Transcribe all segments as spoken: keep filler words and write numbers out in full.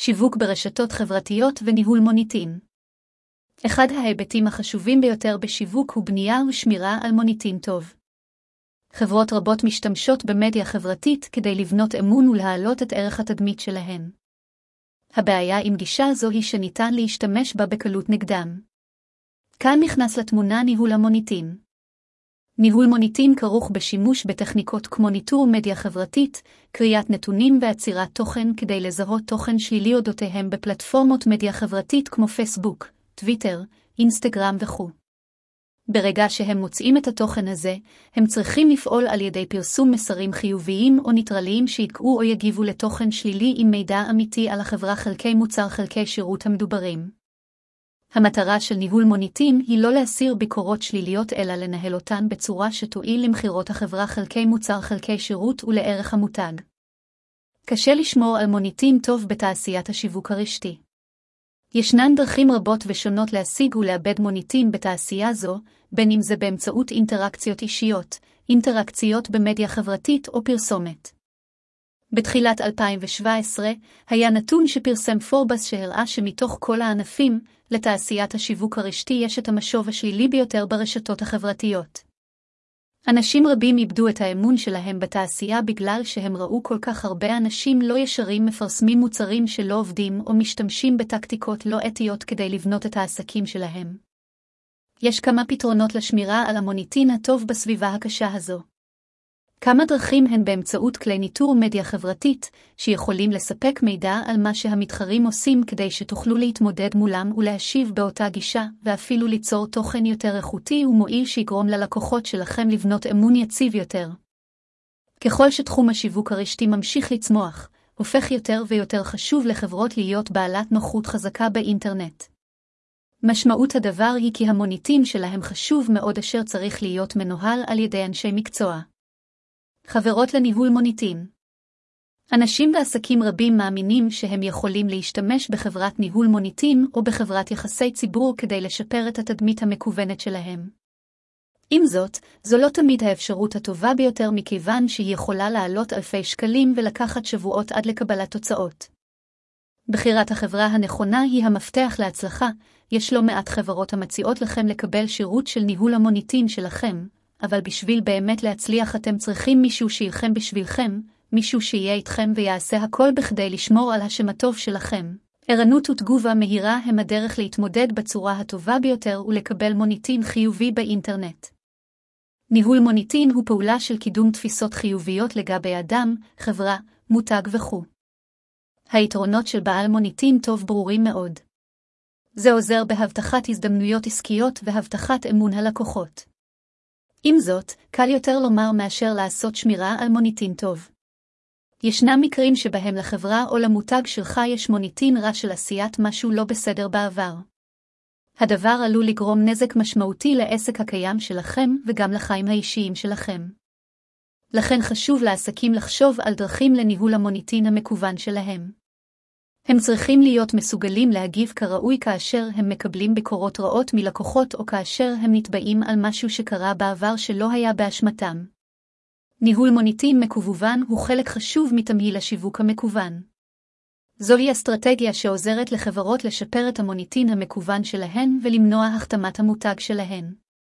שיווק ברשתות חברתיות וניהול מוניטין. אחד ההיבטים החשובים ביותר בשיווק הוא בנייה ושמירה על מוניטין טוב. חברות רבות משתמשות במדיה חברתית כדי לבנות אמון ולהעלות את ערך התדמית שלהן. הבעיה עם גישה זו היא שניתן להשתמש בה בקלות נגדם. כאן נכנס לתמונה ניהול המוניטין. ניהול מוניטין כרוך בשימוש בטכניקות כמו ניטור מדיה חברתית, קריאת נתונים ועצירת תוכן כדי לזהות תוכן שלילי אודותיהם בפלטפורמות מדיה חברתית כמו פייסבוק, טוויטר, אינסטגרם וכו'. ברגע שהם מוצאים את התוכן הזה, הם צריכים לפעול על ידי פרסום מסרים חיוביים או ניטרליים שיתקעו או יגיבו לתוכן שלילי עם מידע אמיתי על החברה חלקי מוצר חלקי שירות המדוברים. המטרה של ניהול מוניטין היא לא להסיר ביקורות שליליות אלא לנהל אותן בצורה שתועיל למחירות החברה חלקי מוצר חלקי שירות ולערך המותג. קשה לשמור על מוניטין טוב בתעשיית השיווק הרשתי. ישנן דרכים רבות ושונות להשיג ולאבד מוניטין בתעשייה זו, בין אם זה באמצעות אינטראקציות אישיות, אינטראקציות במדיה חברתית או פרסומת. בתחילת אלפיים שבע עשרה היה נתון שפרסם פורבס שהראה שמתוך כל הענפים, לתעשיית השיווק הרשתי יש את המשוב השלילי ביותר ברשתות החברתיות. אנשים רבים איבדו את האמון שלהם בתעשייה בגלל שהם ראו כל כך הרבה אנשים לא ישרים מפרסמים מוצרים שלא עובדים או משתמשים בטקטיקות לא אתיות כדי לבנות את העסקים שלהם. יש כמה פתרונות לשמירה על המוניטין הטוב בסביבה הקשה הזו. כמה דרכים הן באמצעות כלי ניטור מדיה חברתית, שיכולים לספק מידע על מה שהמתחרים עושים כדי שתוכלו להתמודד מולם ולהשיב באותה גישה, ואפילו ליצור תוכן יותר איכותי ומועיל שיגרום ללקוחות שלכם לבנות אמון יציב יותר. ככל שתחום השיווק הרשתי ממשיך לצמוח, הופך יותר ויותר חשוב לחברות להיות בעלת נוחות חזקה באינטרנט. משמעות הדבר היא כי המוניטין שלהם חשוב מאוד אשר צריך להיות מנוהל על ידי אנשי מקצוע. חברות לניהול מוניטין. אנשים ועסקים רבים מאמינים שהם יכולים להשתמש בחברת ניהול מוניטין או בחברת יחסי ציבור כדי לשפר את התדמית המקוונת שלהם. עם זאת, זו לא תמיד האפשרות הטובה ביותר מכיוון שהיא יכולה לעלות אלפי שקלים ולקחת שבועות עד לקבלת תוצאות. בחירת החברה הנכונה היא המפתח להצלחה. יש לא מעט חברות המציעות לכם לקבל שירות של ניהול המוניטין שלכם, אבל בשביל באמת להצליח אתם צריכים מישהו שילחם בשבילכם, מישהו שיהיה איתכם ויעשה הכל בכדי לשמור על השם הטוב שלכם. ערנות ותגובה מהירה הם הדרך להתמודד בצורה הטובה ביותר ולקבל מוניטין חיובי באינטרנט. ניהול מוניטין הוא פעולה של קידום תפיסות חיוביות לגבי אדם, חברה, מותג וכו'. היתרונות של בעל מוניטין טוב ברורים מאוד. זה עוזר בהבטחת הזדמנויות עסקיות והבטחת אמון הלקוחות. עם זאת, קל יותר לומר מאשר לעשות שמירה על מוניטין טוב. ישנם מקרים שבהם לחברה או למותג שלך יש מוניטין רע של עשיית משהו לא בסדר בעבר. הדבר עלול לגרום נזק משמעותי לעסק הקיים שלכם וגם לחיים האישיים שלכם. לכן חשוב לעסקים לחשוב על דרכים לניהול המוניטין המקוון שלהם. הם צריכים להיות מסוגלים להגיב כראוי כאשר הם מקבלים ביקורות רעות מלקוחות או כאשר הם נתבעים על משהו שקרה בעבר שלא היה באשמתם. ניהול מוניטין מקוון הוא חלק חשוב מתמהיל השיווק המקוון. זוהי אסטרטגיה שעוזרת לחברות לשפר את המוניטין המקוון שלהן ולמנוע החתמת המותג שלהן.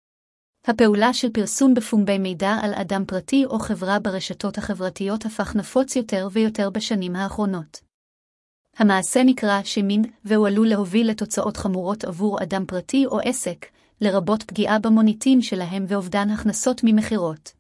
הפעולה של פרסום בפומבי מידע על אדם פרטי או חברה ברשתות החברתיות הפך נפוץ יותר ויותר בשנים האחרונות. המעשה נקרא שיימינג, והוא עלול להוביל לתוצאות חמורות עבור אדם פרטי או עסק, לרבות פגיעה במוניטין שלהם ואובדן הכנסות ממחירות.